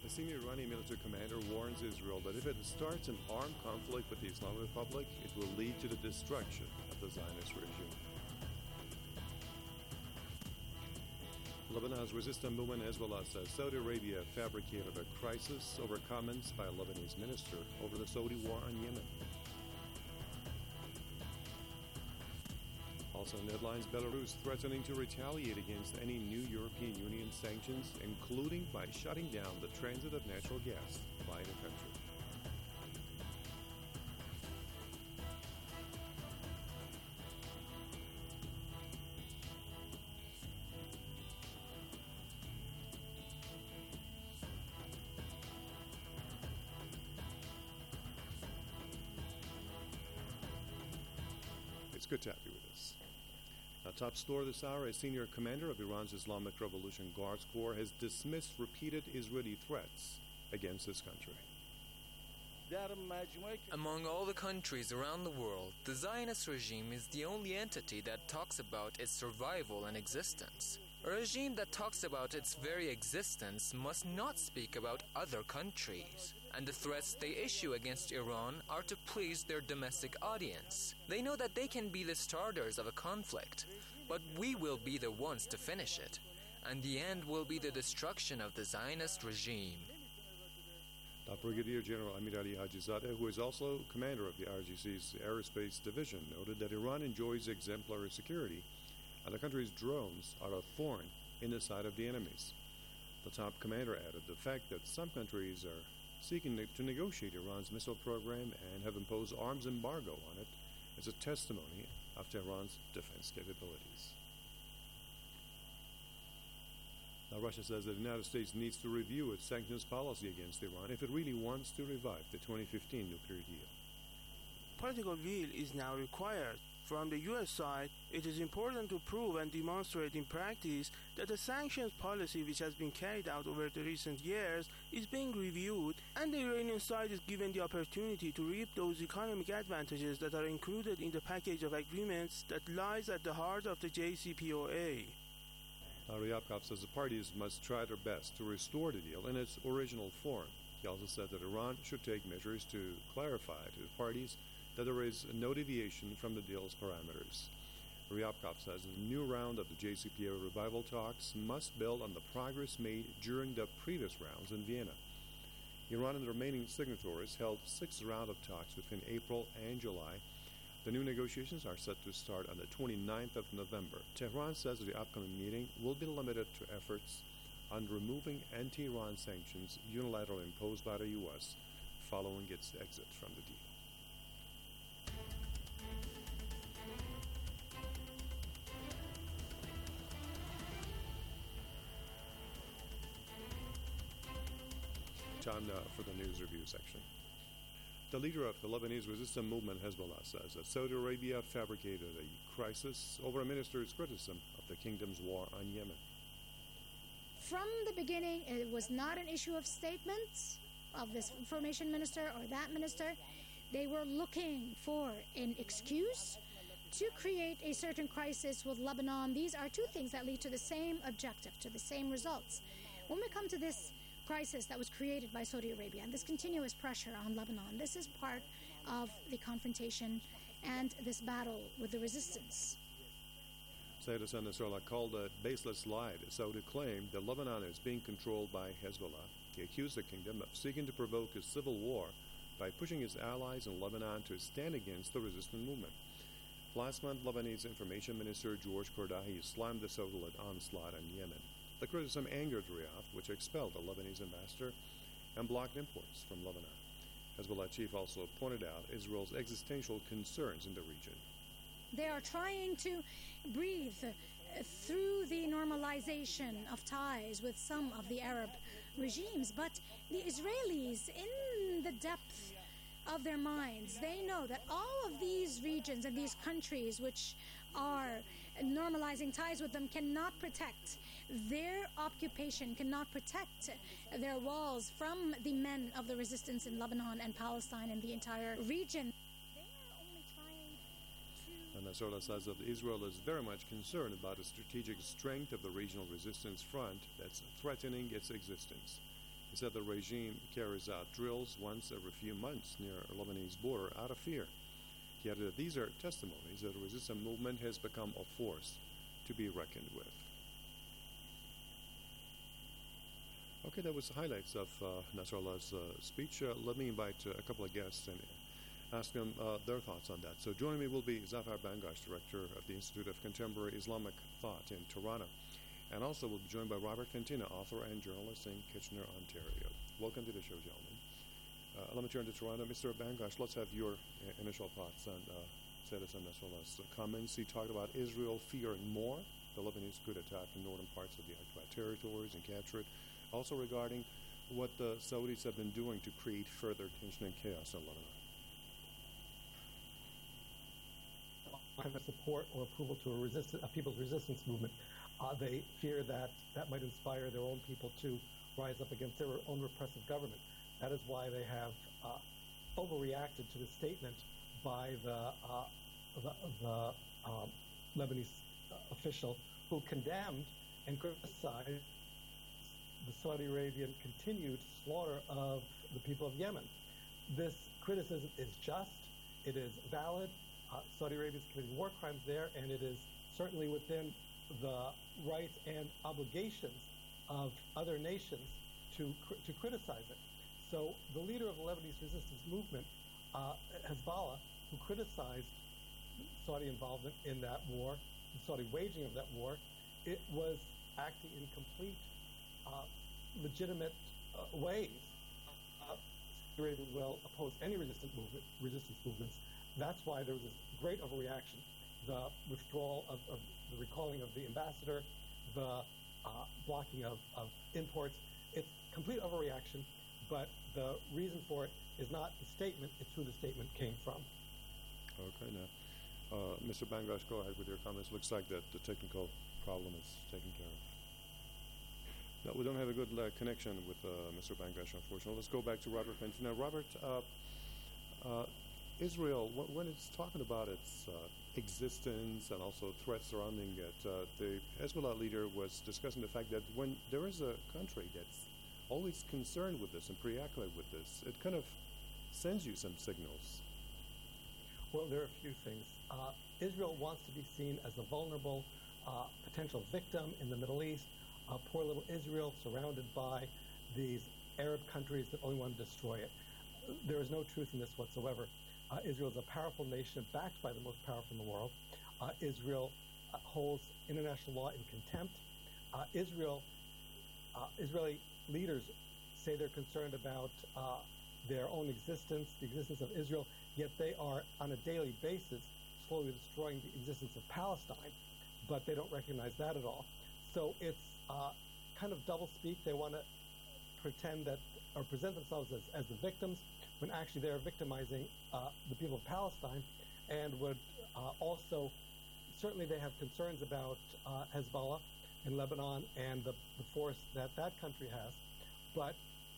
The senior Iranian military commander warns Israel that if it starts an armed conflict with the Islamic Republic, it will lead to the destruction of the Zionist regime. Lebanon's resistance movement Hezbollah says Saudi Arabia fabricated a crisis over comments by a Lebanese minister over the Saudi war on Yemen. Also in headlines, Belarus threatening to retaliate against any new European Union sanctions, including by shutting down the transit of natural gas by the country. It's good to have you with us. Now, top story this hour, a senior commander of Iran's Islamic Revolution Guards Corps has dismissed repeated Israeli threats against his country. Among all the countries around the world, the Zionist regime is the only entity that talks about its survival and existence. A regime that talks about its very existence must not speak about other countries. And the threats they issue against Iran are to please their domestic audience. They know that they can be the starters of a conflict, but we will be the ones to finish it. And the end will be the destruction of the Zionist regime. Brigadier General Amir Ali Hajizadeh, who is also commander of the IRGC's Aerospace Division, noted that Iran enjoys exemplary security and the country's drones are a thorn in the side of the enemies. The top commander added the fact that some countries are seeking to negotiate Iran's missile program and have imposed arms embargo on it is a testimony of Tehran's defense capabilities. Now, Russia says that the United States needs to review its sanctions policy against Iran if it really wants to revive the 2015 nuclear deal. Political will is now required. From the U.S. side, it is important to prove and demonstrate in practice that the sanctions policy which has been carried out over the recent years is being reviewed, and the Iranian side is given the opportunity to reap those economic advantages that are included in the package of agreements that lies at the heart of the JCPOA. Ryabkov says the parties must try their best to restore the deal in its original form. He also said that Iran should take measures to clarify to the parties that there is no deviation from the deal's parameters. Ryabkov says that the new round of the JCPOA revival talks must build on the progress made during the previous rounds in Vienna. Iran and the remaining signatories held 6 rounds of talks between April and July. The new negotiations are set to start on the 29th of November. Tehran says that the upcoming meeting will be limited to efforts on removing anti-Iran sanctions unilaterally imposed by the U.S. following its exit from the deal. Time now for the news review section. The leader of the Lebanese resistance movement, Hezbollah, says that Saudi Arabia fabricated a crisis over a minister's criticism of the kingdom's war on Yemen. From the beginning, it was not an issue of statements of this information minister or that minister. They were looking for an excuse to create a certain crisis with Lebanon. These are two things that lead to the same objective, to the same results. When we come to this crisis that was created by Saudi Arabia and this continuous pressure on Lebanon, this is part of the confrontation and this battle with the resistance. Sayyid Hassan Nasrallah called a baseless lie the Saudi claim that Lebanon is being controlled by Hezbollah. He accused the kingdom of seeking to provoke a civil war by pushing its allies in Lebanon to stand against the resistance movement. Last month, Lebanese Information Minister George Kordahi slammed the Saudi-led onslaught on Yemen. The criticism angered Riyadh, which expelled the Lebanese ambassador and blocked imports from Lebanon. Hezbollah chief also pointed out Israel's existential concerns in the region. They are trying to breathe through the normalization of ties with some of the Arab regimes, but the Israelis, in the depth of their minds, they know that all of these regions and these countries which are normalizing ties with them cannot protect their occupation, cannot protect their walls from the men of the resistance in Lebanon and Palestine and the entire region. They are only trying to... And Nasrallah says that Israel is very much concerned about the strategic strength of the regional resistance front that's threatening its existence. He said the regime carries out drills once every few months near the Lebanese border out of fear. He added that these are testimonies that the resistance movement has become a force to be reckoned with. Okay, that was the highlights of Nasrallah's speech. Let me invite a couple of guests and ask them their thoughts on that. So joining me will be Zafar Bangash, director of the Institute of Contemporary Islamic Thought in Toronto. And also we'll be joined by Robert Fantina, author and journalist in Kitchener, Ontario. Welcome to the show, gentlemen. Let me turn to Toronto. Mr. Bangash, let's have your initial thoughts on Citizen Nasrallah's comments. He talked about Israel fearing more. The Lebanese could attack the northern parts of the occupied territories and capture it. Also regarding what the Saudis have been doing to create further tension and chaos in Lebanon. Kind of support or approval to a people's resistance movement. They fear that that might inspire their own people to rise up against their own repressive government. That is why they have overreacted to the statement by the Lebanese official who condemned and criticized the Saudi Arabian continued slaughter of the people of Yemen. This criticism is just, it is valid. Saudi Arabia is committing war crimes there, and it is certainly within the rights and obligations of other nations to criticize it. So the leader of the Lebanese resistance movement, Hezbollah, who criticized Saudi involvement in that war, the Saudi waging of that war, it was acting in complete legitimate ways. Saudi Arabia will oppose any resistance movements. That's why there was this great overreaction. The withdrawal of the recalling of the ambassador, the blocking of imports. It's complete overreaction, but the reason for it is not the statement, it's who the statement came from. Okay, now, Mr. Bangash, go ahead with your comments. Looks like that the technical problem is taken care of. No, we don't have a good connection with Mr. Bangash, unfortunately. Let's go back to Robert Fenton. Now, Robert, Israel, when it's talking about its existence and also threats surrounding it, the Hezbollah leader was discussing the fact that when there is a country that's always concerned with this and preoccupied with this, it kind of sends you some signals. Well, there are a few things. Israel wants to be seen as a vulnerable potential victim in the Middle East. Poor little Israel surrounded by these Arab countries that only want to destroy it. There is no truth in this whatsoever. Israel is a powerful nation backed by the most powerful in the world. Israel holds international law in contempt. Israeli leaders say they're concerned about their own existence, the existence of Israel, yet they are on a daily basis slowly destroying the existence of Palestine, but they don't recognize that at all. So it's kind of doublespeak. They want to pretend that or present themselves as the victims when actually they're victimizing the people of Palestine, and would also, certainly they have concerns about Hezbollah in Lebanon and the force that country has, but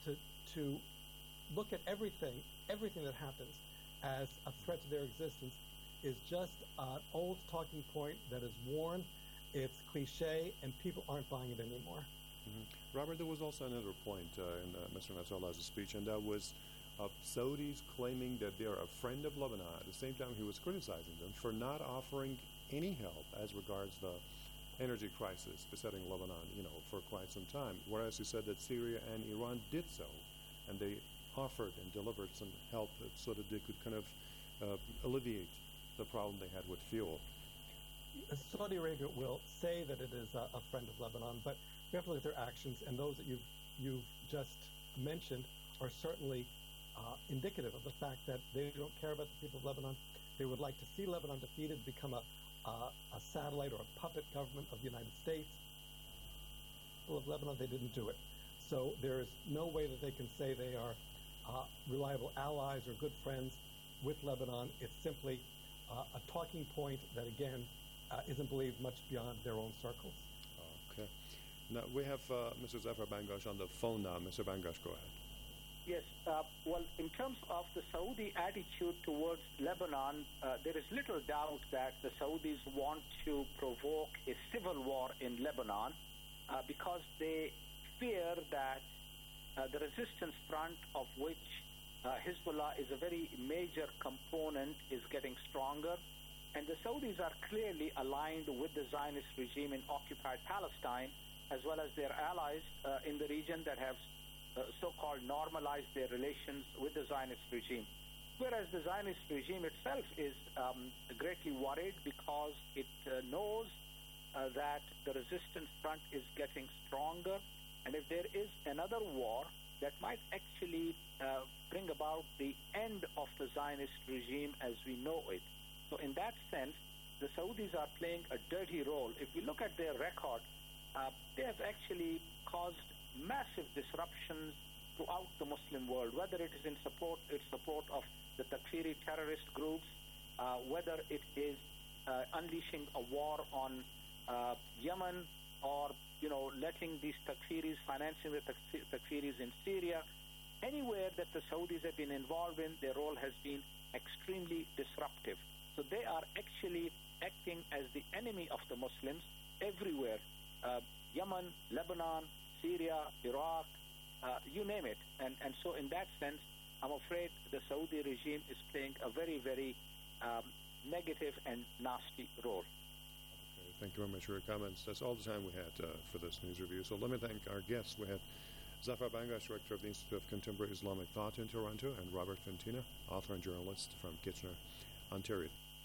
to look at everything that happens as a threat to their existence is just an old talking point that is worn. It's cliche, and people aren't buying it anymore. Mm-hmm. Robert, there was also another point in Mr. Nasrallah's speech, and that was Saudis claiming that they're a friend of Lebanon. At the same time, he was criticizing them for not offering any help as regards the energy crisis besetting Lebanon, for quite some time. Whereas he said that Syria and Iran did so, and they offered and delivered some help so that they could kind of alleviate the problem they had with fuel. Saudi Arabia will say that it is a friend of Lebanon, but we have to look at their actions, and those that you've just mentioned are certainly indicative of the fact that they don't care about the people of Lebanon. They would like to see Lebanon defeated, become a satellite or a puppet government of the United States. People of Lebanon, they didn't do it. So there is no way that they can say they are reliable allies or good friends with Lebanon. It's simply a talking point that, again, isn't believed much beyond their own circles. Okay. Now, we have Mr. Zafar Bangash on the phone now. Mr. Bangash, go ahead. Yes. Well, in terms of the Saudi attitude towards Lebanon, there is little doubt that the Saudis want to provoke a civil war in Lebanon because they fear that the resistance front, of which Hezbollah is a very major component, is getting stronger. And the Saudis are clearly aligned with the Zionist regime in occupied Palestine, as well as their allies in the region that have so-called normalized their relations with the Zionist regime. Whereas the Zionist regime itself is greatly worried because it knows that the resistance front is getting stronger, and if there is another war, that might actually bring about the end of the Zionist regime as we know it. So in that sense, the Saudis are playing a dirty role. If we look at their record, they have actually caused massive disruptions throughout the Muslim world, whether it is in support of the Takfiri terrorist groups, whether it is unleashing a war on Yemen, or letting these Takfiris, financing the Takfiris in Syria. Anywhere that the Saudis have been involved in, their role has been extremely disruptive. So they are actually acting as the enemy of the Muslims everywhere. Yemen, Lebanon, Syria, Iraq, you name it. And so in that sense, I'm afraid the Saudi regime is playing a very, very negative and nasty role. Okay, thank you very much for your comments. That's all the time we had for this news review. So let me thank our guests. We had Zafar Bangash, Director of the Institute of Contemporary Islamic Thought in Toronto, and Robert Fantina, author and journalist from Kitchener, Ontario.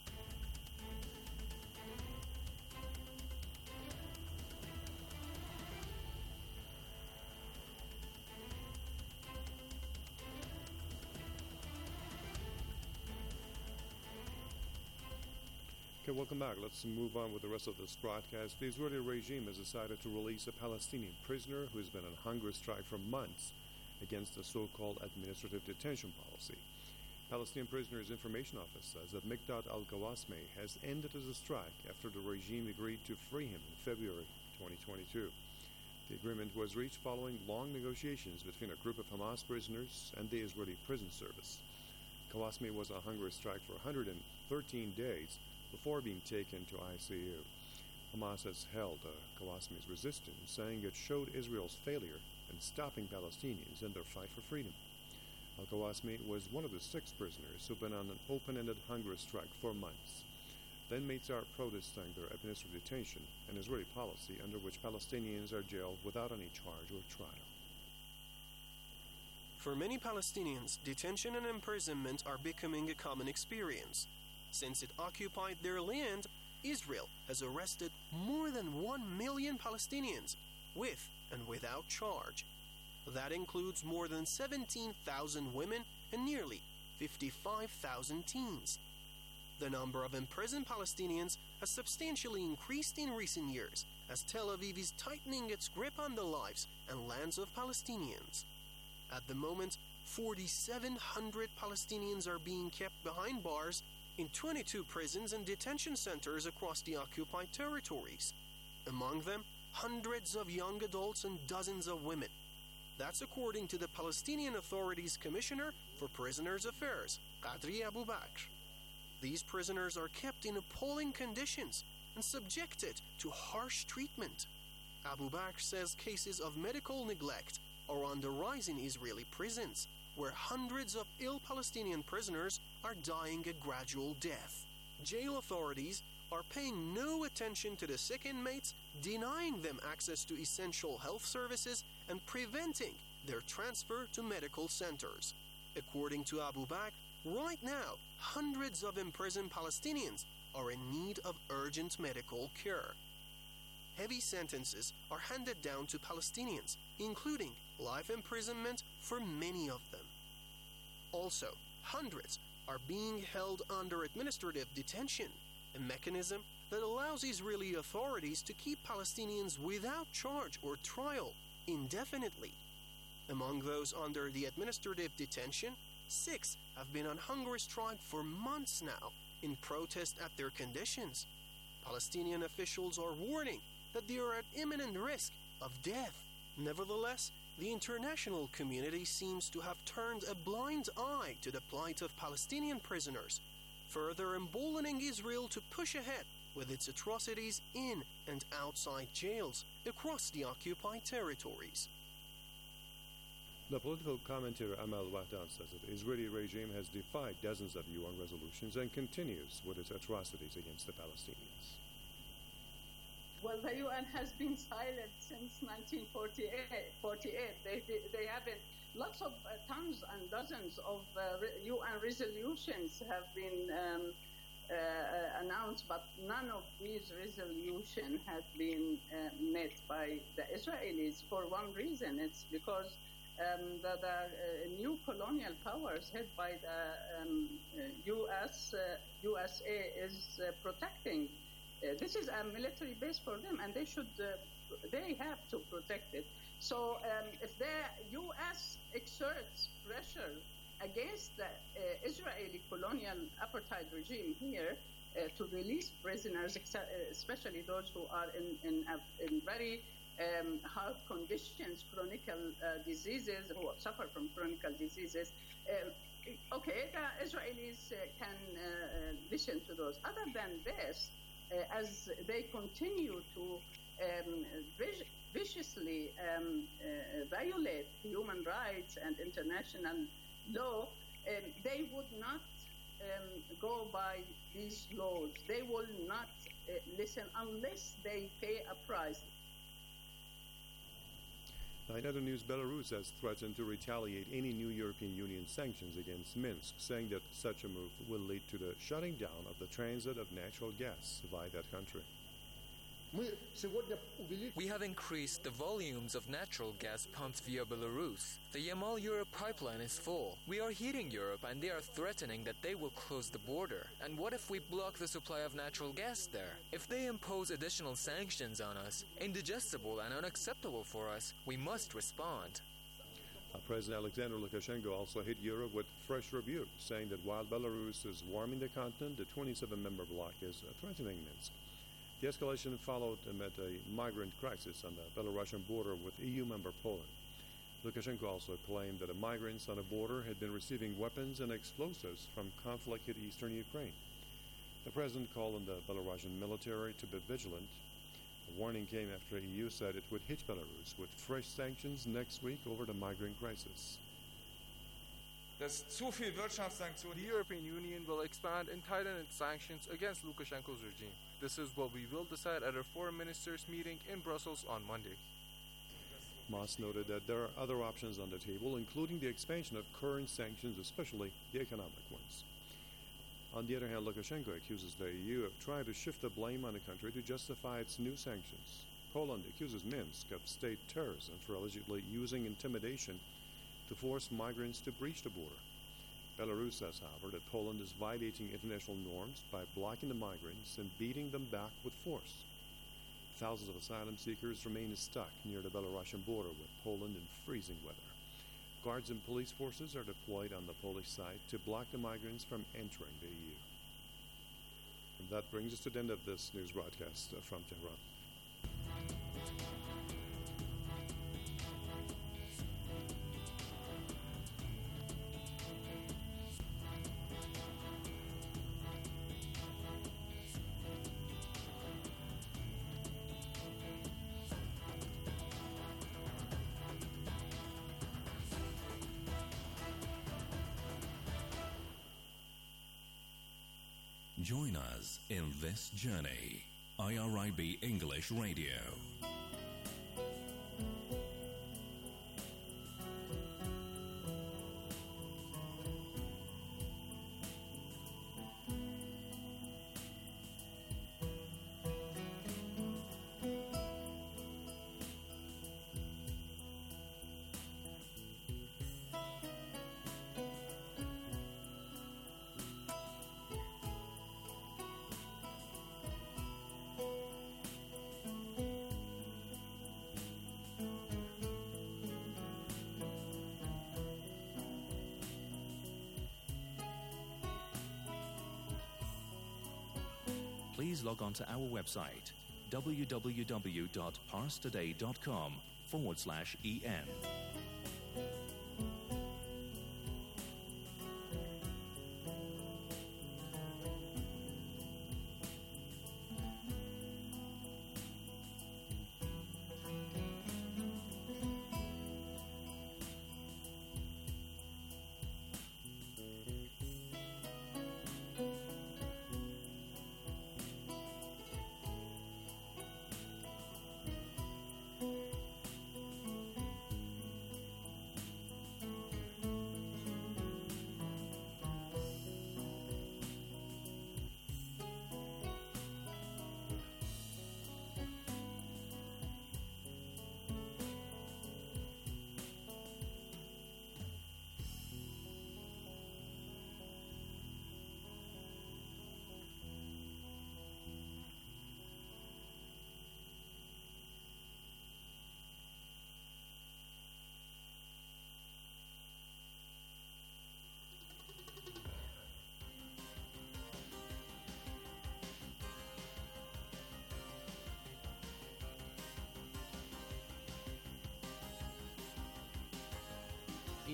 Okay, welcome back. Let's move on with the rest of this broadcast. The Israeli regime has decided to release a Palestinian prisoner who has been on hunger strike for months against the so-called administrative detention policy. Palestinian Prisoners Information Office says that Mikdad al-Gawasmi has ended his strike after the regime agreed to free him in February 2022. The agreement was reached following long negotiations between a group of Hamas prisoners and the Israeli prison service. Gawasmi was on hunger strike for 113 days before being taken to ICU. Hamas has held Gawasmi's resistance, saying it showed Israel's failure in stopping Palestinians in their fight for freedom. Al-Gawasmi was one of the 6 prisoners who've been on an open-ended hunger strike for months. The inmates are protesting their administrative detention, an Israeli policy under which Palestinians are jailed without any charge or trial. For many Palestinians, detention and imprisonment are becoming a common experience. Since it occupied their land, Israel has arrested more than 1 million Palestinians, with and without charge. That includes more than 17,000 women and nearly 55,000 teens. The number of imprisoned Palestinians has substantially increased in recent years, as Tel Aviv is tightening its grip on the lives and lands of Palestinians. At the moment, 4,700 Palestinians are being kept behind bars in 22 prisons and detention centers across the occupied territories. Among them, hundreds of young adults and dozens of women. That's according to the Palestinian Authority's Commissioner for Prisoners Affairs, Qadri Abu Bakr. These prisoners are kept in appalling conditions and subjected to harsh treatment. Abu Bakr says cases of medical neglect are on the rise in Israeli prisons, where hundreds of ill Palestinian prisoners are dying a gradual death. Jail authorities are paying no attention to the sick inmates, denying them access to essential health services and preventing their transfer to medical centers. According to Abu Bakr, right now, hundreds of imprisoned Palestinians are in need of urgent medical care. Heavy sentences are handed down to Palestinians, including life imprisonment for many of them. Also, hundreds are being held under administrative detention, a mechanism that allows Israeli authorities to keep Palestinians without charge or trial indefinitely. Among those under the administrative detention, 6 have been on hunger strike for months now in protest at their conditions. Palestinian officials are warning that they are at imminent risk of death. Nevertheless, the international community seems to have turned a blind eye to the plight of Palestinian prisoners, further emboldening Israel to push ahead with its atrocities in and outside jails across the occupied territories. The political commentator Amal Wahdan says that the Israeli regime has defied dozens of UN resolutions and continues with its atrocities against the Palestinians. Well, the UN has been silent since 1948. They haven't. Lots of tons and dozens of UN resolutions have been announced, but none of these resolutions have been met by the Israelis for one reason. It's because the new colonial powers head by the USA is protecting. This is a military base for them, and they have to protect it. So if the U.S. exerts pressure against the Israeli colonial apartheid regime here to release prisoners, especially those who are in very hard conditions, chronic diseases, who suffer from chronic diseases, okay, the Israelis can listen to those. Other than this, as they continue to viciously violate human rights and international law, they would not go by these laws. They will not listen unless they pay a price. Now, in other news, Belarus has threatened to retaliate any new European Union sanctions against Minsk, saying that such a move will lead to the shutting down of the transit of natural gas via that country. We have increased the volumes of natural gas pumped via Belarus. The Yamal-Europe pipeline is full. We are heating Europe, and they are threatening that they will close the border. And what if we block the supply of natural gas there? If they impose additional sanctions on us, indigestible and unacceptable for us, we must respond. President Alexander Lukashenko also hit Europe with fresh rebuke, saying that while Belarus is warming the continent, the 27-member bloc is threatening Minsk. The escalation followed amid a migrant crisis on the Belarusian border with EU member Poland. Lukashenko also claimed that the migrants on the border had been receiving weapons and explosives from conflict in eastern Ukraine. The president called on the Belarusian military to be vigilant. The warning came after the EU said it would hit Belarus with fresh sanctions next week over the migrant crisis. The European Union will expand and tighten its sanctions against Lukashenko's regime. This is what we will decide at our foreign ministers' meeting in Brussels on Monday. Moss noted that there are other options on the table, including the expansion of current sanctions, especially the economic ones. On the other hand, Lukashenko accuses the EU of trying to shift the blame on the country to justify its new sanctions. Poland accuses Minsk of state terrorism for allegedly using intimidation to force migrants to breach the border. Belarus says, however, that Poland is violating international norms by blocking the migrants and beating them back with force. Thousands of asylum seekers remain stuck near the Belarusian border with Poland in freezing weather. Guards and police forces are deployed on the Polish side to block the migrants from entering the EU. And that brings us to the end of this news broadcast from Tehran. Join us in this journey. IRIB English Radio. Please log on to our website, www.parstoday.com/en.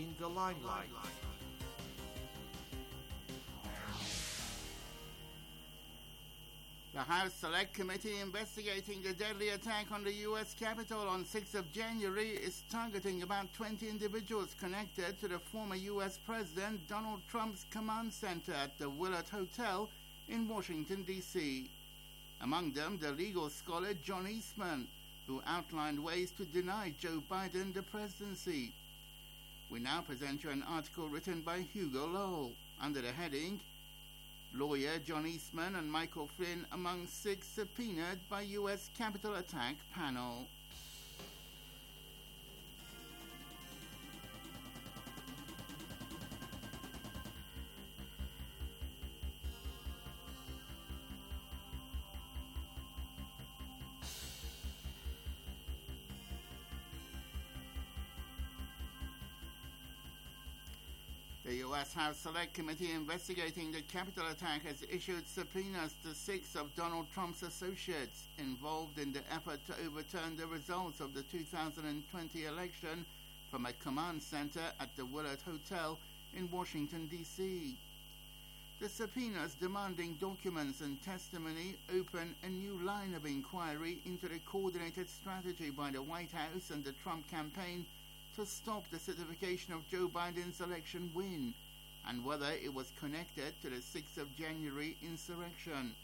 in the limelight. The House Select Committee investigating the deadly attack on the U.S. Capitol on 6th of January is targeting about 20 individuals connected to the former U.S. President Donald Trump's command center at the Willard Hotel in Washington, D.C. Among them, the legal scholar John Eastman, who outlined ways to deny Joe Biden the presidency. We now present you an article written by Hugo Lowell under the heading Lawyer John Eastman and Michael Flynn among 6 subpoenaed by U.S. Capitol attack panel. The U.S. House Select Committee investigating the Capitol attack has issued subpoenas to 6 of Donald Trump's associates involved in the effort to overturn the results of the 2020 election from a command center at the Willard Hotel in Washington, D.C. The subpoenas demanding documents and testimony open a new line of inquiry into the coordinated strategy by the White House and the Trump campaign to stop the certification of Joe Biden's election win, and whether it was connected to the 6th of January insurrection.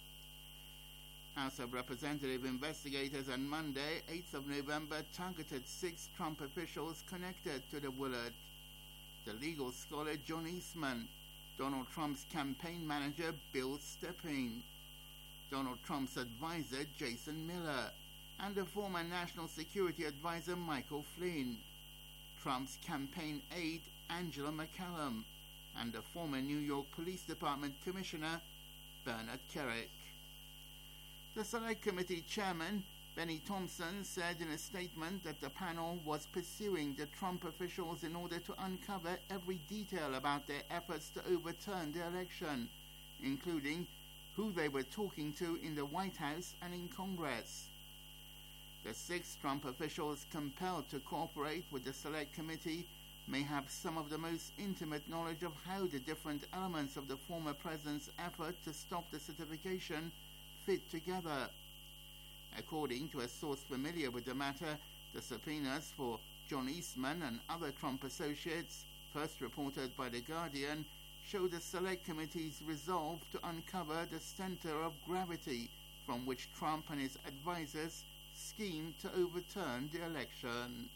House of Representative investigators on Monday, 8th of November, targeted 6 Trump officials connected to the Willard. The legal scholar John Eastman, Donald Trump's campaign manager Bill Stepping, Donald Trump's advisor Jason Miller, and the former National Security Advisor Michael Flynn, Trump's campaign aide Angela McCallum, and the former New York Police Department Commissioner Bernard Kerik. The Select Committee Chairman Benny Thompson said in a statement that the panel was pursuing the Trump officials in order to uncover every detail about their efforts to overturn the election, including who they were talking to in the White House and in Congress. The 6 Trump officials compelled to cooperate with the Select Committee may have some of the most intimate knowledge of how the different elements of the former president's effort to stop the certification fit together. According to a source familiar with the matter, the subpoenas for John Eastman and other Trump associates, first reported by The Guardian, show the Select Committee's resolve to uncover the center of gravity from which Trump and his advisors schemed to overturn the election.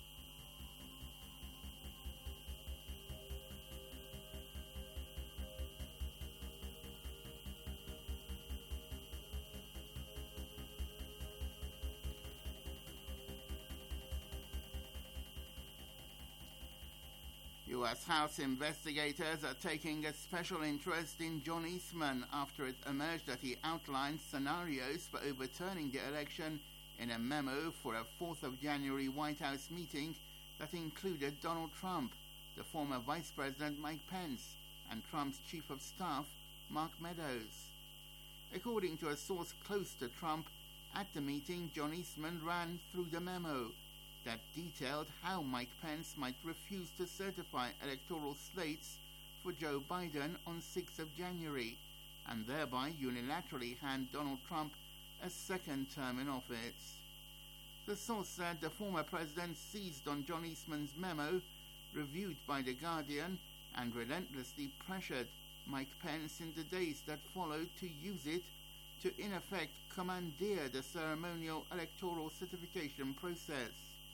U.S. House investigators are taking a special interest in John Eastman after it emerged that he outlined scenarios for overturning the election in a memo for a 4th of January White House meeting that included Donald Trump, the former Vice President Mike Pence, and Trump's Chief of Staff Mark Meadows. According to a source close to Trump, at the meeting John Eastman ran through the memo that detailed how Mike Pence might refuse to certify electoral slates for Joe Biden on 6th of January and thereby unilaterally hand Donald Trump a second term in office. The source said the former president seized on John Eastman's memo, reviewed by The Guardian, and relentlessly pressured Mike Pence in the days that followed to use it to in effect commandeer the ceremonial electoral certification process.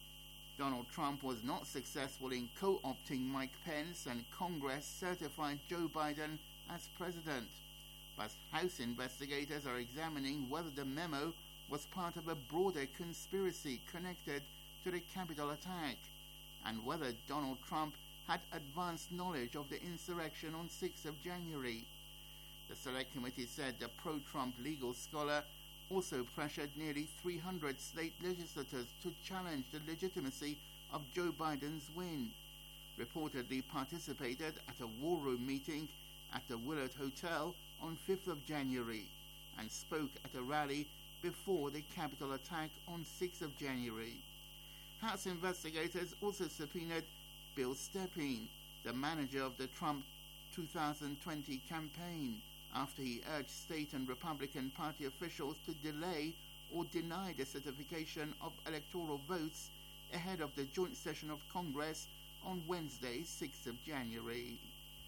Donald Trump was not successful in co-opting Mike Pence, and Congress certified Joe Biden as president. But House investigators are examining whether the memo was part of a broader conspiracy connected to the Capitol attack, and whether Donald Trump had advanced knowledge of the insurrection on 6th of January. The Select Committee said the pro-Trump legal scholar also pressured nearly 300 state legislators to challenge the legitimacy of Joe Biden's win, reportedly participated at a war room meeting at the Willard Hotel on 5th of January, and spoke at a rally before the Capitol attack on 6th of January. House investigators also subpoenaed Bill Stepien, the manager of the Trump 2020 campaign, after he urged state and Republican Party officials to delay or deny the certification of electoral votes ahead of the joint session of Congress on Wednesday, 6th of January.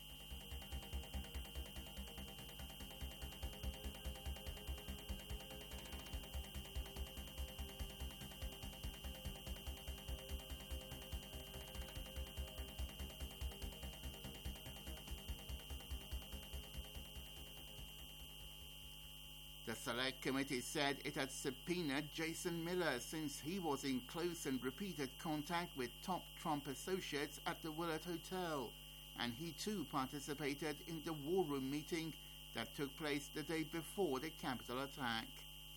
The Select Committee said it had subpoenaed Jason Miller since he was in close and repeated contact with top Trump associates at the Willard Hotel, and he too participated in the war room meeting that took place the day before the Capitol attack.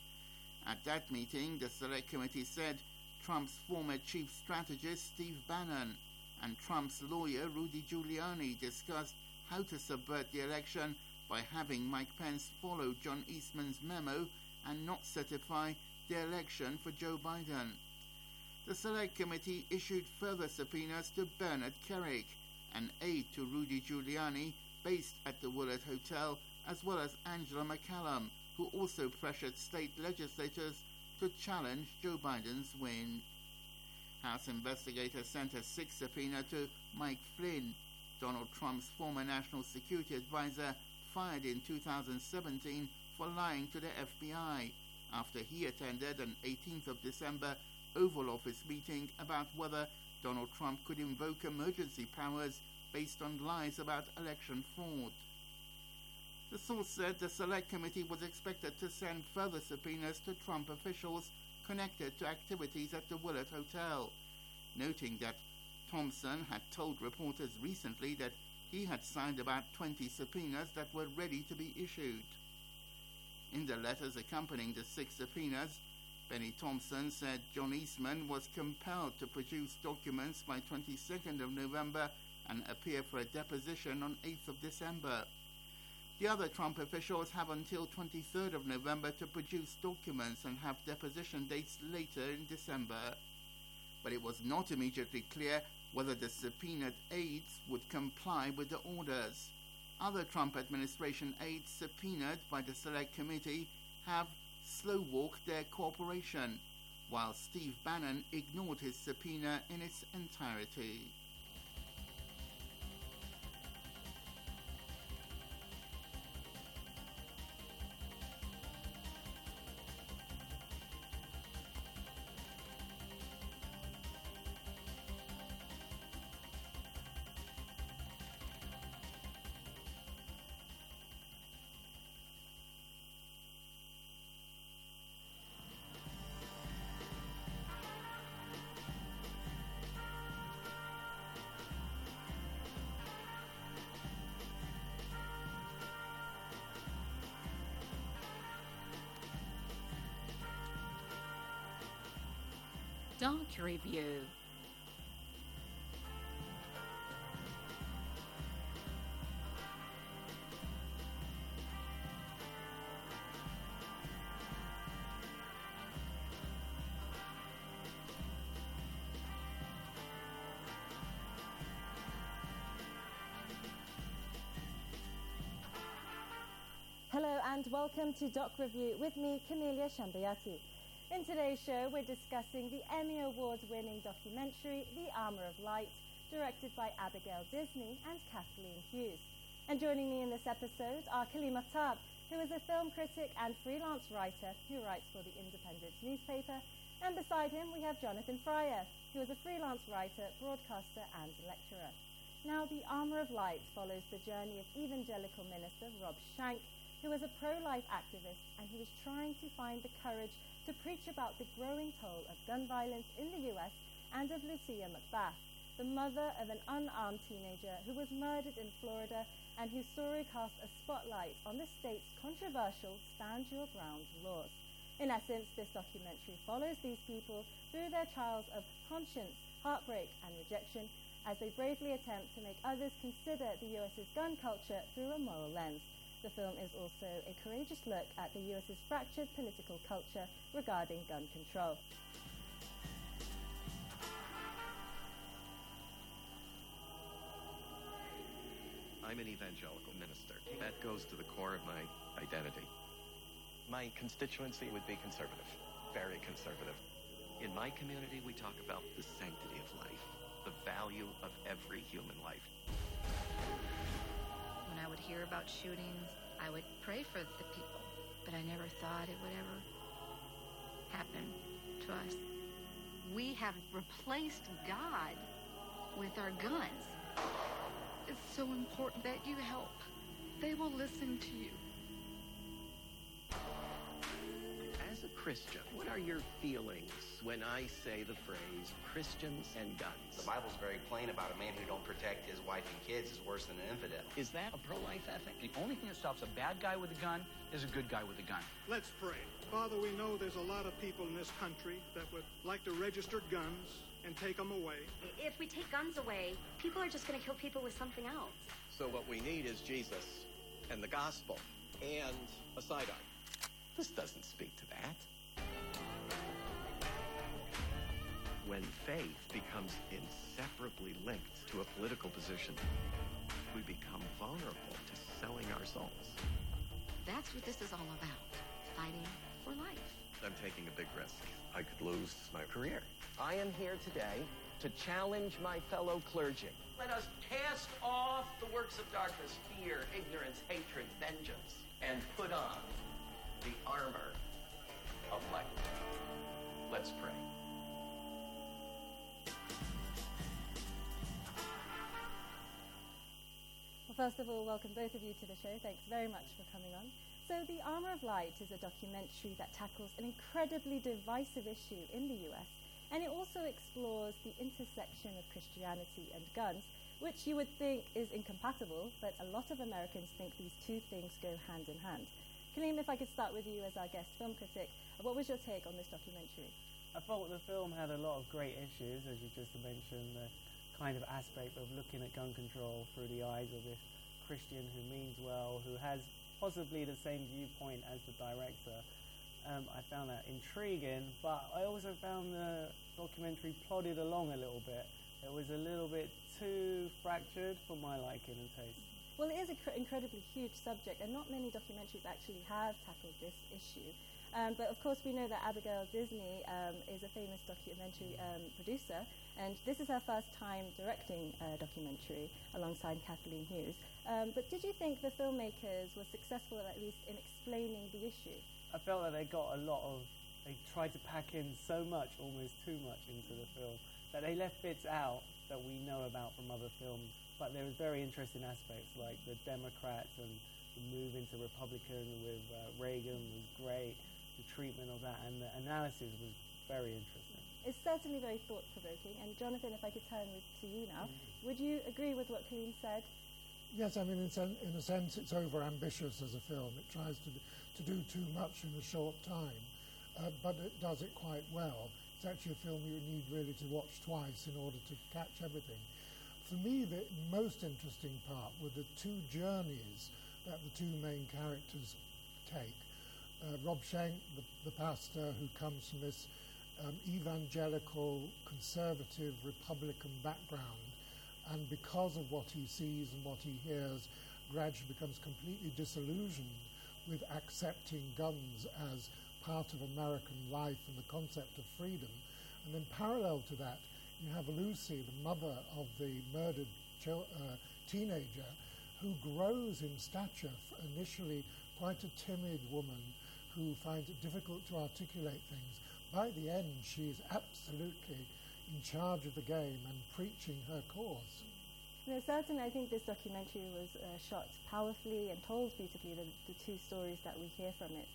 At that meeting, the Select Committee said Trump's former chief strategist Steve Bannon and Trump's lawyer Rudy Giuliani discussed how to subvert the election by having Mike Pence follow John Eastman's memo and not certify the election for Joe Biden. The Select Committee issued further subpoenas to Bernard Kerik, an aide to Rudy Giuliani based at the Willard Hotel, as well as Angela McCallum, who also pressured state legislators to challenge Joe Biden's win. House investigators sent a sixth subpoena to Mike Flynn, Donald Trump's former national security advisor, fired in 2017 for lying to the FBI after he attended an 18th of December Oval Office meeting about whether Donald Trump could invoke emergency powers based on lies about election fraud. The source said the Select Committee was expected to send further subpoenas to Trump officials connected to activities at the Willard Hotel, noting that Thompson had told reporters recently that he had signed about 20 subpoenas that were ready to be issued. In the letters accompanying the 6 subpoenas, Benny Thompson said John Eastman was compelled to produce documents by 22nd of November and appear for a deposition on 8th of December. The other Trump officials have until 23rd of November to produce documents and have deposition dates later in December. But it was not immediately clear whether the subpoenaed aides would comply with the orders. Other Trump administration aides subpoenaed by the Select Committee have slow-walked their cooperation, while Steve Bannon ignored his subpoena in its entirety. Doc Review. Hello and welcome to Doc Review with me, Camelia Shambayati. In today's show, we're discussing the Emmy Award-winning documentary, The Armour of Light, directed by Abigail Disney and Kathleen Hughes. And joining me in this episode are Kaleem Aftab, who is a film critic and freelance writer who writes for the Independent newspaper. And beside him, we have Jonathan Fryer, who is a freelance writer, broadcaster and lecturer. Now, The Armour of Light follows the journey of evangelical minister Rob Shank, who is a pro-life activist and who is trying to find the courage to preach about the growing toll of gun violence in the US and of Lucia McBath, the mother of an unarmed teenager who was murdered in Florida and whose story casts a spotlight on the state's controversial Stand Your Ground laws. In essence, this documentary follows these people through their trials of conscience, heartbreak and rejection as they bravely attempt to make others consider the US's gun culture through a moral lens. The film is also a courageous look at the US's fractured political culture regarding gun control. I'm an evangelical minister. That goes to the core of my identity. My constituency would be conservative, very conservative. In my community, we talk about the sanctity of life, the value of every human life. When I would hear about shootings, I would pray for the people, but I never thought it would ever happen to us. We have replaced God with our guns. It's so important that you help. They will listen to you. As a Christian, what are your feelings when I say the phrase Christians and guns? The Bible's very plain about a man who don't protect his wife and kids is worse than an infidel. Is that a pro-life ethic? The only thing that stops a bad guy with a gun is a good guy with a gun. Let's pray. Father, we know there's a lot of people in this country that would like to register guns and take them away. If we take guns away, people are just going to kill people with something else. So what we need is Jesus and the gospel and a sidearm. This doesn't speak to that. When faith becomes inseparably linked to a political position, we become vulnerable to selling our souls. That's what this is all about, fighting for life. I'm taking a big risk. I could lose my career. I am here today to challenge my fellow clergy. Let us cast off the works of darkness, fear, ignorance, hatred, vengeance, and put on the armor of light. Let's pray. Well, first of all, welcome both of you to the show. Thanks very much for coming on. So The Armor of Light is a documentary that tackles an incredibly divisive issue in the US, and it also explores the intersection of Christianity and guns, which you would think is incompatible, but a lot of Americans think these two things go hand in hand. Kaleem, if I could start with you as our guest film critic, what was your take on this documentary? I thought the film had a lot of great issues, as you just mentioned, the kind of aspect of looking at gun control through the eyes of this Christian who means well, who has possibly the same viewpoint as the director. I found that intriguing, but I also found the documentary plodded along a little bit. It was a little bit too fractured for my liking and taste. Well, it is an incredibly huge subject, and not many documentaries actually have tackled this issue. But of course, we know that Abigail Disney is a famous documentary producer, and this is her first time directing a documentary alongside Kathleen Hughes. But did you think the filmmakers were successful, at least, in explaining the issue? I felt that they tried to pack in so much, almost too much into the film, that they left bits out that we know about from other films. But there was very interesting aspects, like the Democrats and the move into Republican with Reagan was great. The treatment of that and the analysis was very interesting. It's certainly very thought-provoking. And Jonathan, if I could turn to you now, would you agree with what Kaleem said? Yes, I mean, in a sense, it's over-ambitious as a film. It tries to do too much in a short time, but it does it quite well. It's actually a film you need really to watch twice in order to catch everything. For me, the most interesting part were the two journeys that the two main characters take. Rob Schenck, the pastor who comes from this evangelical, conservative, Republican background, and because of what he sees and what he hears, gradually becomes completely disillusioned with accepting guns as part of American life and the concept of freedom. And then parallel to that, you have Lucy, the mother of the murdered teenager, who grows in stature, initially quite a timid woman who finds it difficult to articulate things. By the end, she is absolutely in charge of the game and preaching her cause. No, certainly I think this documentary was shot powerfully and told beautifully, the two stories that we hear from it.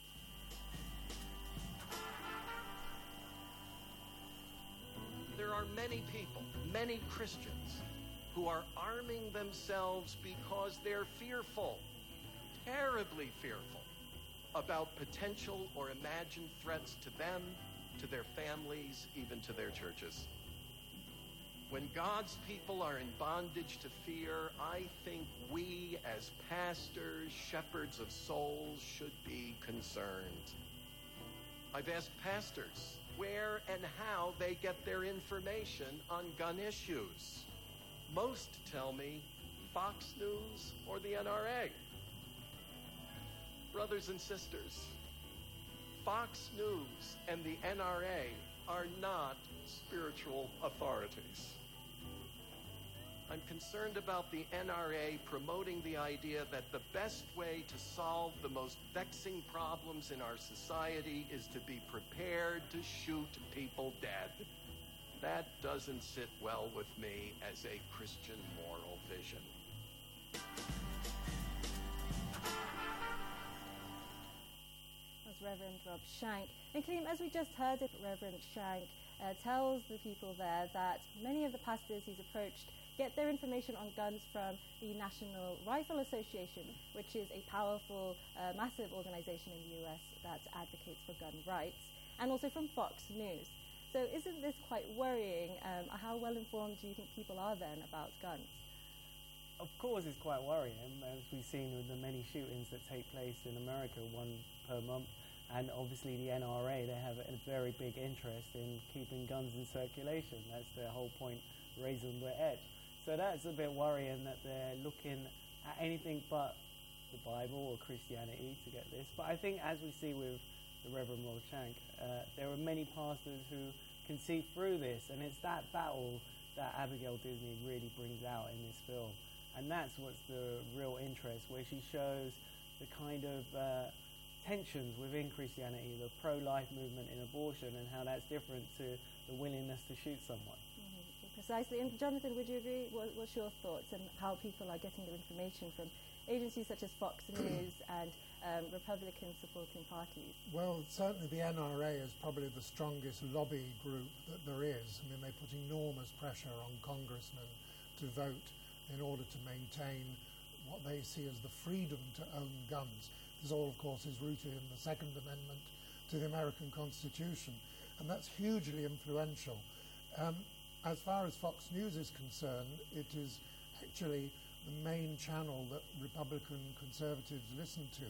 There are many people, many Christians, who are arming themselves because they're fearful, terribly fearful, about potential or imagined threats to them, to their families, even to their churches. When God's people are in bondage to fear, I think we as pastors, shepherds of souls, should be concerned. I've asked pastors where and how they get their information on gun issues. Most tell me Fox News or the NRA? Brothers and sisters, Fox News and the NRA are not spiritual authorities. I'm concerned about the NRA promoting the idea that the best way to solve the most vexing problems in our society is to be prepared to shoot people dead. That doesn't sit well with me as a Christian moral vision. That's Reverend Rob Shank. And Kaleem, as we just heard it, Reverend Shank tells the people there that many of the pastors he's approached get their information on guns from the National Rifle Association, which is a powerful, massive organization in the US that advocates for gun rights, and also from Fox News. So isn't this quite worrying? How well informed do you think people are then about guns? Of course it's quite worrying, as we've seen with the many shootings that take place in America, one per month. And obviously the NRA, they have a very big interest in keeping guns in circulation. That's their whole point, raising their edge. So that's a bit worrying that they're looking at anything but the Bible or Christianity to get this. But I think, as we see with the Reverend Rob Shank, there are many pastors who can see through this, and it's that battle that Abigail Disney really brings out in this film. And that's what's the real interest, where she shows the kind of tensions within Christianity, the pro-life movement in abortion, and how that's different to the willingness to shoot someone. Precisely. And Jonathan, would you agree? What's your thoughts on how people are getting their information from agencies such as Fox News and Republican supporting parties? Well, certainly the NRA is probably the strongest lobby group that there is. I mean, they put enormous pressure on congressmen to vote in order to maintain what they see as the freedom to own guns. This all, of course, is rooted in the Second Amendment to the American Constitution, and that's hugely influential. As far as Fox News is concerned, it is actually the main channel that Republican conservatives listen to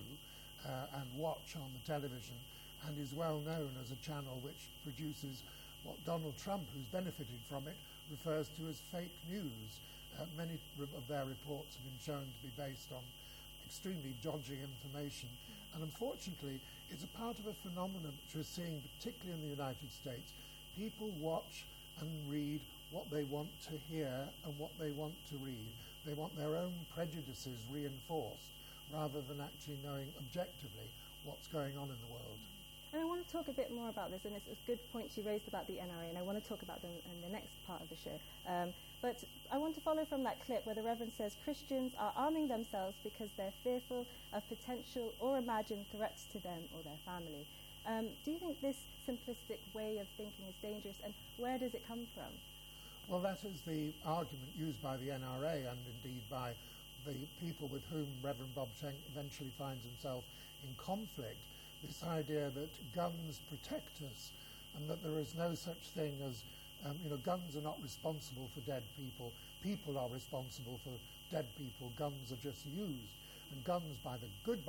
and watch on the television, and is well known as a channel which produces what Donald Trump, who's benefited from it, refers to as fake news. Many of their reports have been shown to be based on extremely dodgy information, and unfortunately it's a part of a phenomenon which we're seeing particularly in the United States. People watch and read what they want to hear and what they want to read. They want their own prejudices reinforced rather than actually knowing objectively what's going on in the world. And I want to talk a bit more about this, and it's a good point you raised about the NRA, and I want to talk about them in the next part of the show. But I want to follow from that clip where the Reverend says Christians are arming themselves because they're fearful of potential or imagined threats to them or their family. Do you think this simplistic way of thinking is dangerous, and where does it come from? Well, that is the argument used by the NRA and indeed by the people with whom Reverend Bob Shank eventually finds himself in conflict. This idea that guns protect us and that there is no such thing as, guns are not responsible for dead people. People are responsible for dead people. Guns are just used. And guns by the good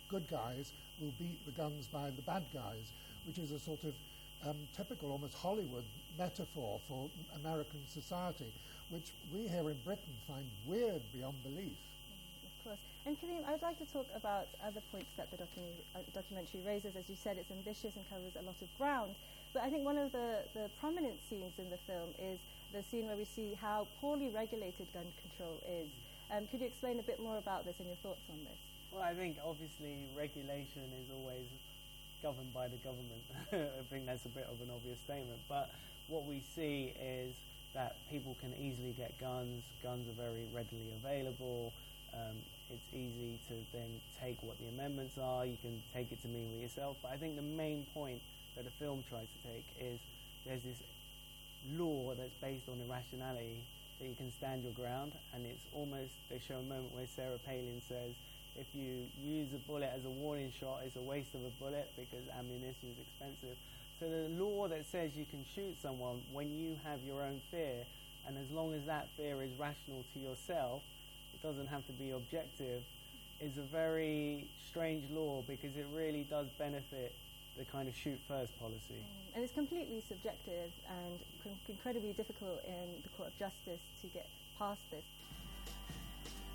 guys will beat the guns by the bad guys, which is a sort of typical, almost Hollywood metaphor for American society, which we here in Britain find weird beyond belief. Of course. And Kaleem, I would like to talk about other points that the documentary raises. As you said, it's ambitious and covers a lot of ground. But I think one of the prominent scenes in the film is the scene where we see how poorly regulated gun control is. Could you explain a bit more about this and your thoughts on this? Well, I think obviously regulation is always governed by the government. I think that's a bit of an obvious statement. But what we see is that people can easily get guns. Guns are very readily available. It's easy to then take what the amendments are. You can take it to mean with yourself. But I think the main point that the film tries to take is there's this law that's based on irrationality that you can stand your ground, and it's almost, they show a moment where Sarah Palin says, if you use a bullet as a warning shot, it's a waste of a bullet because ammunition is expensive. So the law that says you can shoot someone when you have your own fear, and as long as that fear is rational to yourself, it doesn't have to be objective, is a very strange law because it really does benefit the kind of shoot first policy. And it's completely subjective and incredibly difficult in the Court of Justice to get past this.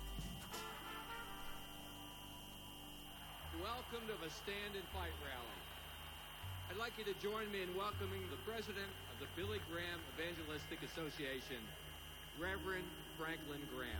welcome to the Stand and Fight rally. I'd like you to join me in welcoming the president of the Billy Graham Evangelistic Association, Reverend Franklin Graham.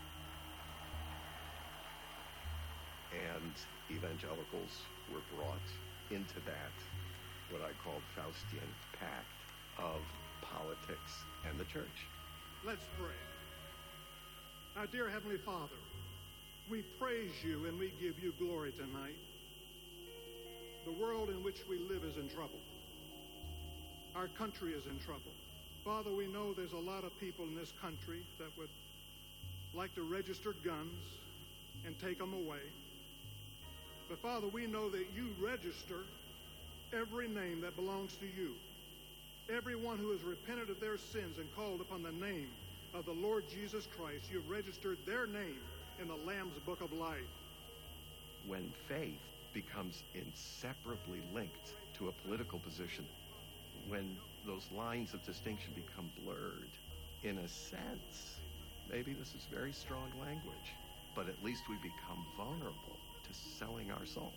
And evangelicals were brought into that, what I called Faustian pact of politics and the church. Let's pray. Our dear Heavenly Father, we praise you and we give you glory tonight. The world in which we live is in trouble. Our country is in trouble. Father, we know there's a lot of people in this country that would like to register guns and take them away. But Father, we know that you register every name that belongs to you. Everyone who has repented of their sins and called upon the name of the Lord Jesus Christ, you've registered their name in the Lamb's Book of Life. When faith becomes inseparably linked to a political position, when those lines of distinction become blurred, in a sense, maybe this is very strong language, but at least we become vulnerable to selling our souls.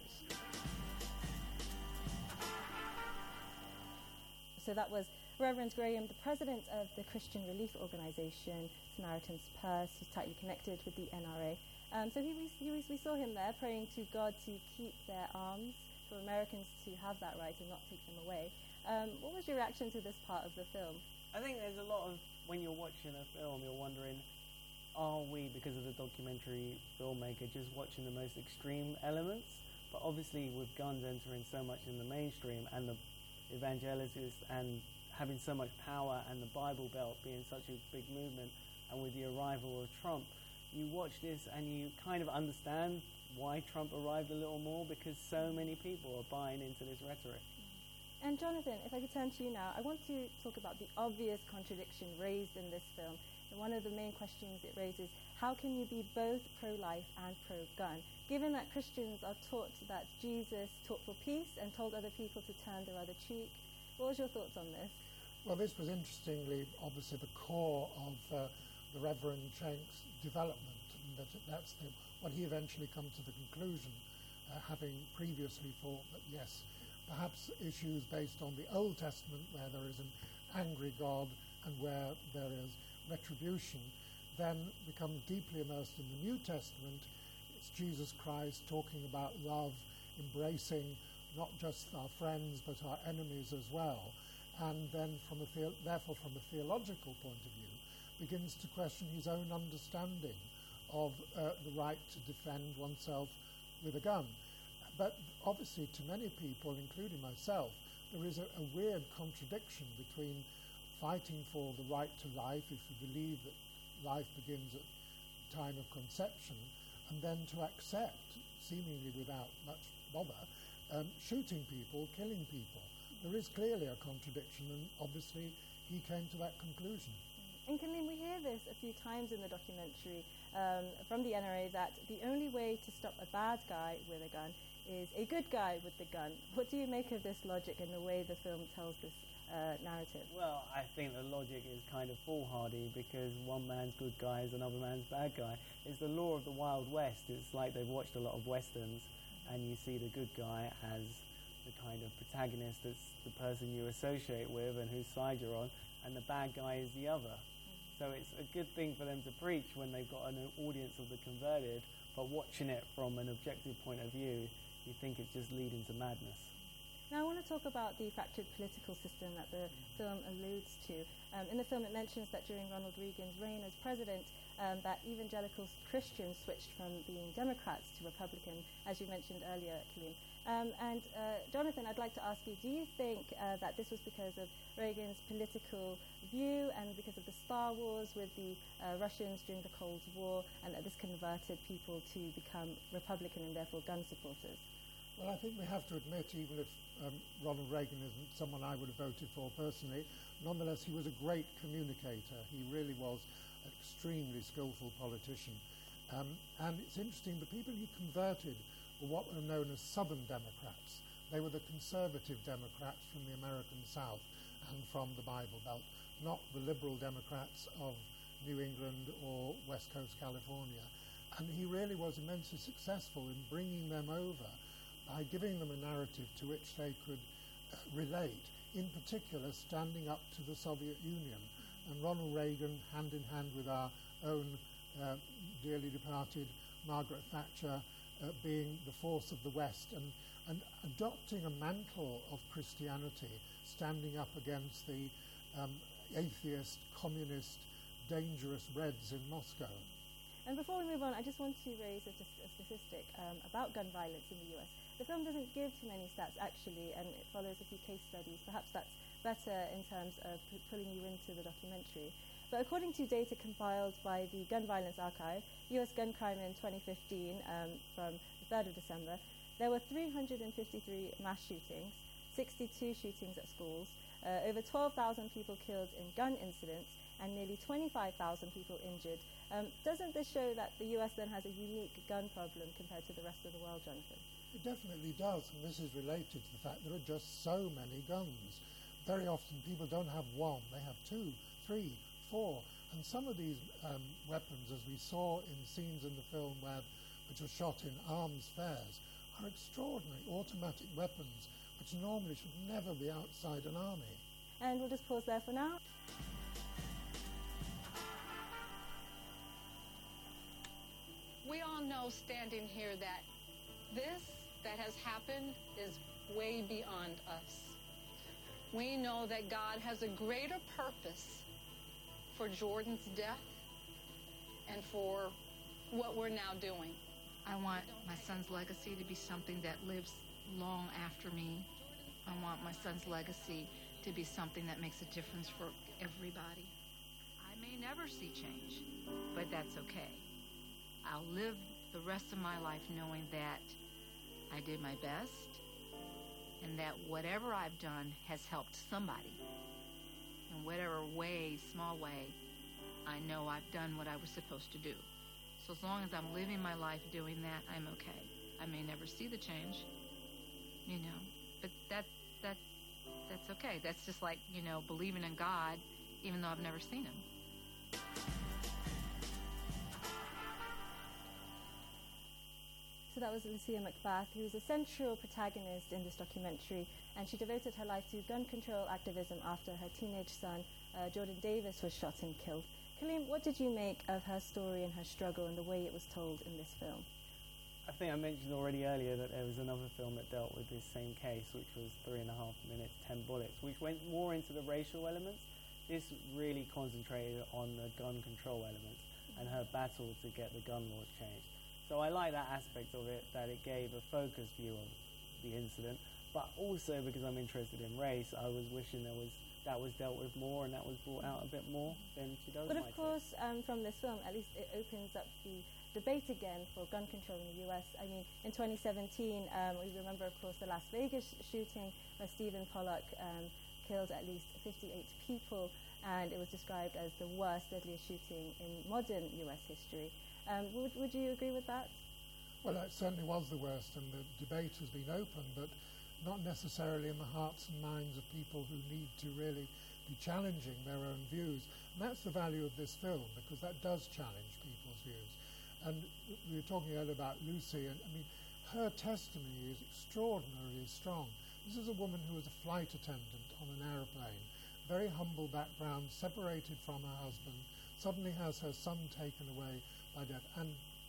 So that was Reverend Graham, the president of the Christian relief organization Samaritan's Purse, who's tightly connected with the NRA. So we saw him there praying to God to keep their arms, for Americans to have that right and not take them away. What was your reaction to this part of the film? I think there's a lot of, when you're watching a film, you're wondering, are we, because of the documentary filmmaker, just watching the most extreme elements? But obviously with guns entering so much in the mainstream and the evangelicals and having so much power and the Bible Belt being such a big movement, and with the arrival of Trump, you watch this and you kind of understand why Trump arrived a little more, because so many people are buying into this rhetoric. And Jonathan, if I could turn to you now, I want to talk about the obvious contradiction raised in this film. And one of the main questions it raises, how can you be both pro-life and pro-gun, given that Christians are taught that Jesus taught for peace and told other people to turn their other cheek? What was your thoughts on this? Well, this was interestingly, obviously, the core of the Reverend Schenk's development, and that's what he eventually comes to the conclusion, having previously thought that, yes, perhaps issues based on the Old Testament, where there is an angry God and where there is retribution, then become deeply immersed in the New Testament. It's Jesus Christ talking about love, embracing not just our friends but our enemies as well, and then therefore from a theological point of view begins to question his own understanding of the right to defend oneself with a gun. But obviously to many people, including myself, there is a weird contradiction between fighting for the right to life, if you believe that life begins at the time of conception, and then to accept, seemingly without much bother, shooting people, killing people. There is clearly a contradiction, and obviously he came to that conclusion. And Colleen, we hear this a few times in the documentary from the NRA, that the only way to stop a bad guy with a gun is a good guy with the gun. What do you make of this logic and the way the film tells this narrative? Well, I think the logic is kind of foolhardy, because one man's good guy is another man's bad guy. It's the law of the Wild West. It's like they've watched a lot of Westerns, and you see the good guy as the kind of protagonist that's the person you associate with and whose side you're on, and the bad guy is the other. So it's a good thing for them to preach when they've got an audience of the converted, but watching it from an objective point of view, you think it's just leading to madness. Now I want to talk about the fractured political system that the film alludes to. In the film it mentions that during Ronald Reagan's reign as president, that evangelical Christians switched from being Democrats to Republican, as you mentioned earlier, Colleen. And Jonathan, I'd like to ask you, do you think that this was because of Reagan's political view and because of the Star Wars with the Russians during the Cold War, and that this converted people to become Republican and therefore gun supporters? Well, I think we have to admit, even if Ronald Reagan isn't someone I would have voted for personally, nonetheless he was a great communicator. He really was an extremely skillful politician. And it's interesting, the people he converted were what were known as Southern Democrats. They were the conservative Democrats from the American South and from the Bible Belt, not the liberal Democrats of New England or West Coast California. And he really was immensely successful in bringing them over by giving them a narrative to which they could relate, in particular standing up to the Soviet Union. And Ronald Reagan, hand in hand with our own dearly departed Margaret Thatcher, being the force of the West and adopting a mantle of Christianity, standing up against the atheist, communist, dangerous Reds in Moscow. And before we move on, I just want to raise a statistic about gun violence in the US. The film doesn't give too many stats, actually, and it follows a few case studies. Perhaps that's better in terms of pulling you into the documentary. But according to data compiled by the Gun Violence Archive, US gun crime in 2015, from the 3rd of December, there were 353 mass shootings, 62 shootings at schools, over 12,000 people killed in gun incidents, and nearly 25,000 people injured. Doesn't this show that the US then has a unique gun problem compared to the rest of the world, Jonathan? It definitely does, and this is related to the fact there are just so many guns. Very often people don't have one, they have 2, 3, 4, and some of these weapons, as we saw in scenes in the film which were shot in arms fairs, are extraordinary automatic weapons which normally should never be outside an army. And we'll just pause there for now. We all know standing here that this that has happened is way beyond us. We know that God has a greater purpose for Jordan's death and for what we're now doing. I want my son's legacy to be something that lives long after me. I want my son's legacy to be something that makes a difference for everybody. I may never see change, but that's okay. I'll live the rest of my life knowing that I did my best and that whatever I've done has helped somebody. In whatever way, small way, I know I've done what I was supposed to do. So as long as I'm living my life doing that, I'm okay. I may never see the change, but that's okay. That's just like, believing in God, even though I've never seen him. So that was Lucia McBath, who is a central protagonist in this documentary, and she devoted her life to gun control activism after her teenage son, Jordan Davis, was shot and killed. Kaleem, what did you make of her story and her struggle and the way it was told in this film? I think I mentioned already earlier that there was another film that dealt with this same case, which was 3.5 minutes, 10 bullets, which went more into the racial elements. This really concentrated on the gun control elements and her battle to get the gun laws changed. So I like that aspect of it, that it gave a focused view of the incident, but also because I'm interested in race, I was wishing that was dealt with more and that was brought out a bit more than she does. But of course, from this film, at least it opens up the debate again for gun control in the US. I mean, in 2017, we remember, of course, the Las Vegas shooting where Stephen Pollock killed at least 58 people, and it was described as the worst, deadliest shooting in modern US history. Would you agree with that? Well, it certainly was the worst, and the debate has been open, but not necessarily in the hearts and minds of people who need to really be challenging their own views. And that's the value of this film, because that does challenge people's views. And we were talking earlier about Lucy, and I mean, her testimony is extraordinarily strong. This is a woman who was a flight attendant on an aeroplane, very humble background, separated from her husband, suddenly has her son taken away by death, and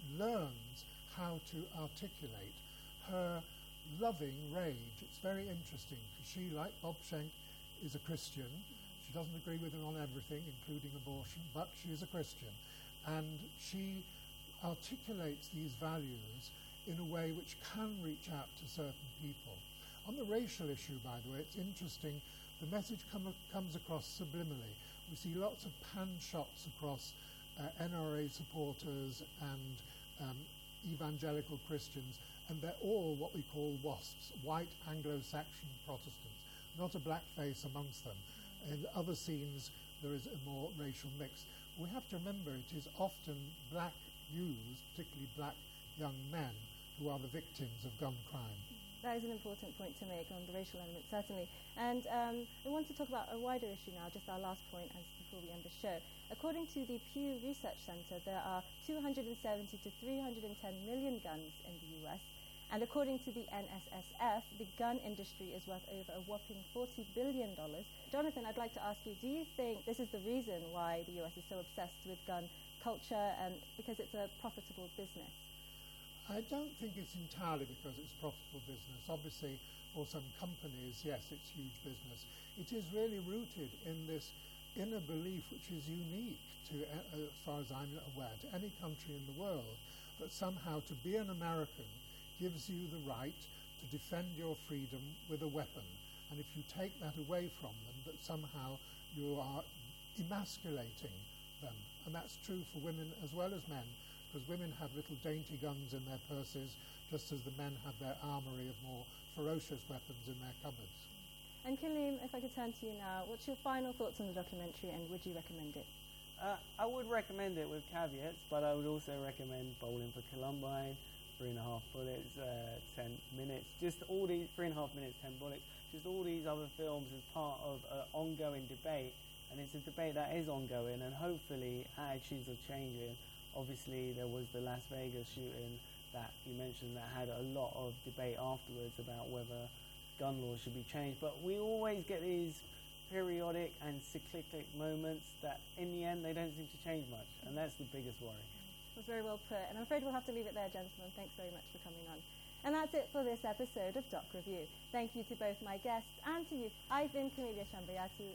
learns how to articulate her loving rage. It's very interesting, because she, like Bob Schenck, is a Christian. She doesn't agree with him on everything, including abortion, but she is a Christian. And she articulates these values in a way which can reach out to certain people. On the racial issue, by the way, it's interesting. The message comes across subliminally. We see lots of pan shots across NRA supporters and evangelical Christians, and they're all what we call WASPs, white Anglo-Saxon Protestants, not a black face amongst them. In other scenes, there is a more racial mix. We have to remember it is often black youths, particularly black young men, who are the victims of gun crime. That is an important point to make on the racial element, certainly. And I want to talk about a wider issue now, just our last point before we end the show. According to the Pew Research Center, there are 270 to 310 million guns in the US, And according to the NSSF, the gun industry is worth over a whopping $40 billion. Jonathan, I'd like to ask you, do you think this is the reason why the US is so obsessed with gun culture, and because it's a profitable business? I don't think it's entirely because it's profitable business. Obviously, for some companies, yes, it's huge business. It is really rooted in this inner belief, which is unique to, as far as I'm aware, to any country in the world, that somehow to be an American gives you the right to defend your freedom with a weapon. And if you take that away from them, that somehow you are emasculating them. And that's true for women as well as men, because women have little dainty guns in their purses, just as the men have their armory of more ferocious weapons in their cupboards. And Kaleem, if I could turn to you now, what's your final thoughts on the documentary, and would you recommend it? I would recommend it with caveats, but I would also recommend Bowling for Columbine, 3.5 Bullets, 10 Minutes, just all these, 3.5 Minutes, 10 Bullets, just all these other films as part of an ongoing debate. And it's a debate that is ongoing, and hopefully attitudes are changing. Obviously, there was the Las Vegas shooting that you mentioned that had a lot of debate afterwards about whether gun laws should be changed. But we always get these periodic and cyclic moments that in the end they don't seem to change much, and that's the biggest worry. It was very well put, and I'm afraid we'll have to leave it there, gentlemen. Thanks very much for coming on. And that's it for this episode of Doc Review. Thank you to both my guests and to you. I've been Camelia Shambayati.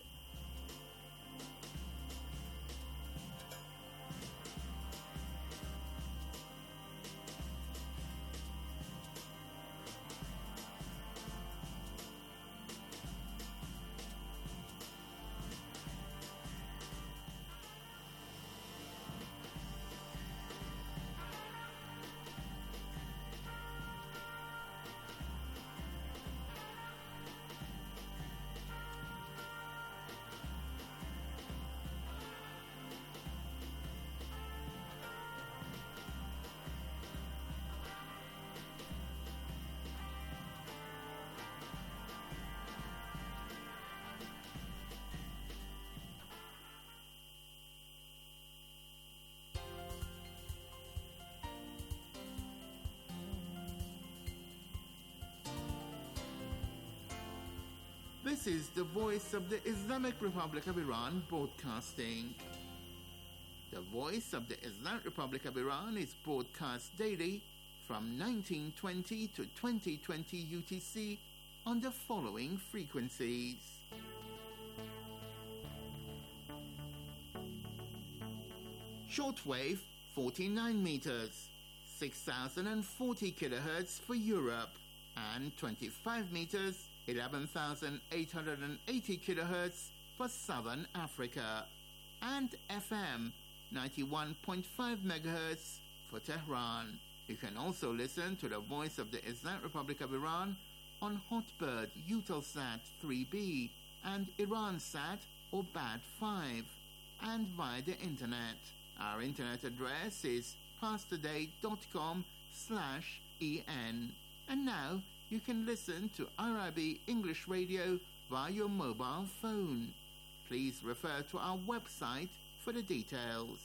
This is the voice of the Islamic Republic of Iran broadcasting. The voice of the Islamic Republic of Iran is broadcast daily from 1920 to 2020 UTC on the following frequencies. Shortwave 49 meters, 6040 kilohertz for Europe, and 25 meters, 11,880 kilohertz for Southern Africa, and FM 91.5 megahertz for Tehran. You can also listen to the Voice of the Islamic Republic of Iran on Hotbird Eutelsat 3B and Iransat or BAD 5, and via the internet. Our internet address is pastoday.com/en. And now you can listen to IRIB English Radio via your mobile phone. Please refer to our website for the details.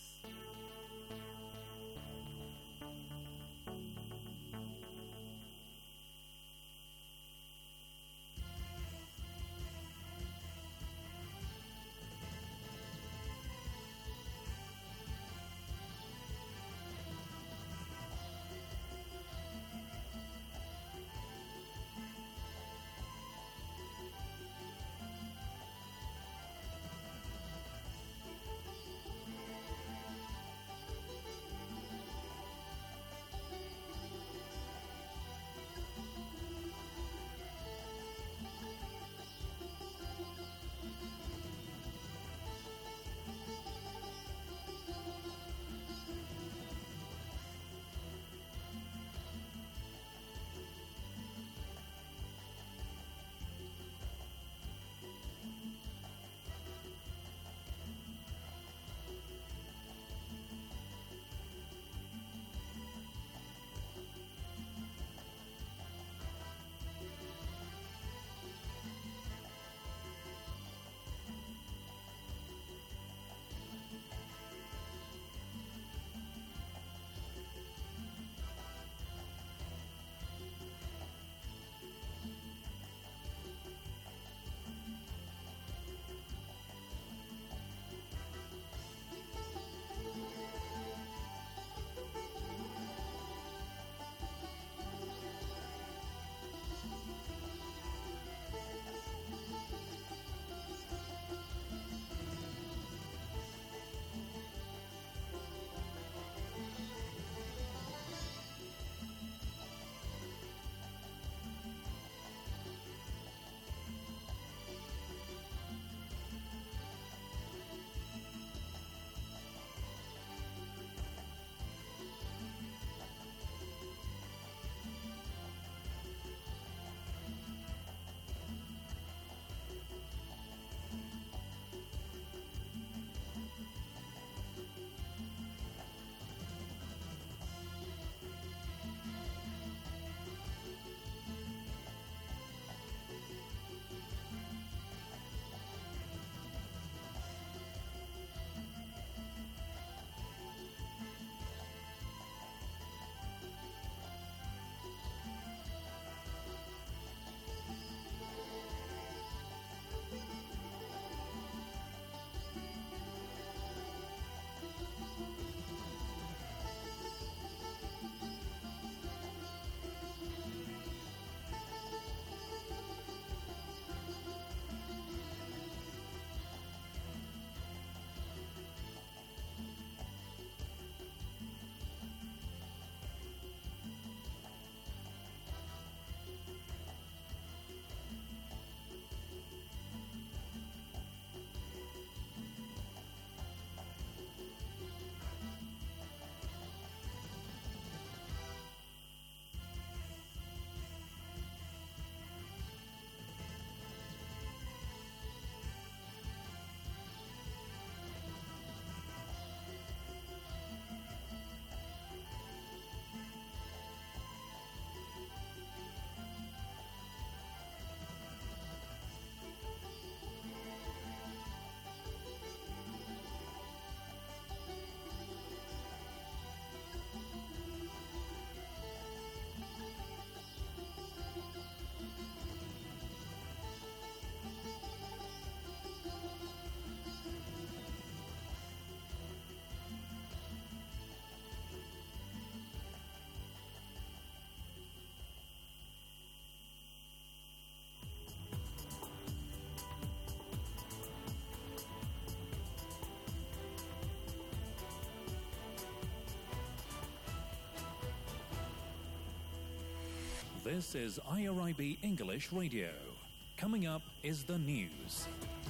This is IRIB English Radio. Coming up is the news.